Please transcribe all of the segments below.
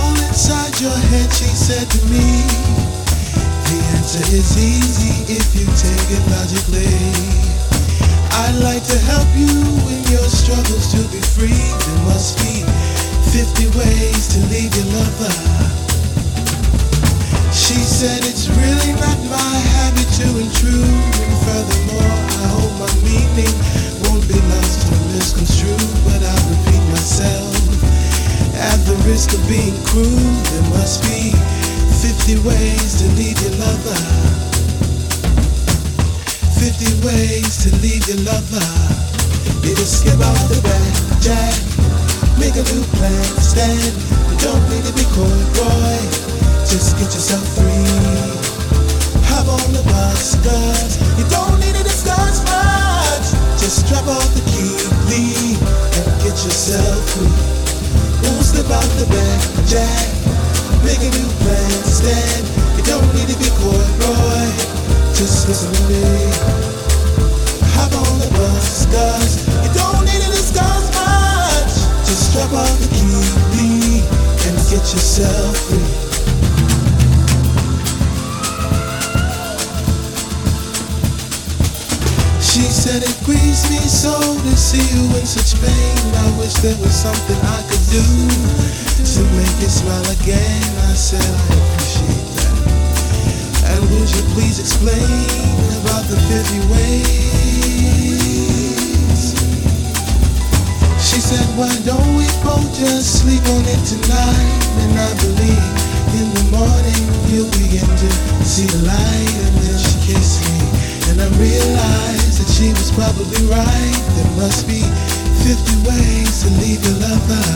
all inside your head, she said to me. The answer is easy if you take it logically. I'd like to help you in your struggles to be free. There must be 50 ways to leave your lover. She said it's really not my habit to intrude, and furthermore, I hope my meaning won't be lost or misconstrued, but I'll repeat myself. At the risk of being crude, there must be 50 ways to leave your lover. 50 ways to leave your lover. You just skip off the back, Jack. Make a new plan, stand. You don't need to be coy, boy. Just get yourself free. Hop on the bus, cause you don't need to discuss much. Just drop off the key, leave, and get yourself free. Don't slip out the back, Jack. Make a new plan, stand. You don't need to be coy, boy. Just listen to me. Hop on the bus, cause you don't need to discuss much. Just drop off the key, leave, and get yourself free. She said it grieves me so to see you in such pain. I wish there was something I could do to make you smile again. I said I appreciate that. And would you please explain about the 50 ways? She said, why don't we both just sleep on it tonight? And I believe in the morning you'll begin to see the light. And then she kissed me, and I realized that she was probably right. There must be 50 ways to leave your lover.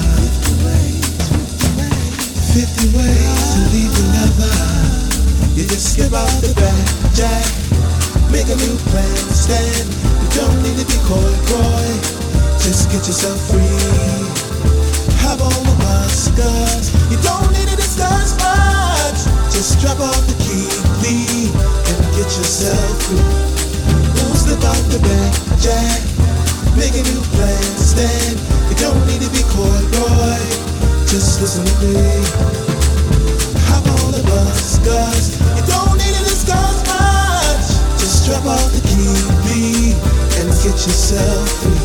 50 ways to leave your lover. You just skip out the back, Jack. Make a new plan, stand. You don't need to be coy, boy. Just get yourself free. Hop on the bus, cause you don't need to discuss much. Just drop off the key, leave, and get yourself free. Don't slip out the back, Jack. Make a new plan, stand. You don't need to be coy, boy. Just listen to me. Hop on the bus, cause you don't need to discuss much. Just drop off the key, leave, and get yourself free.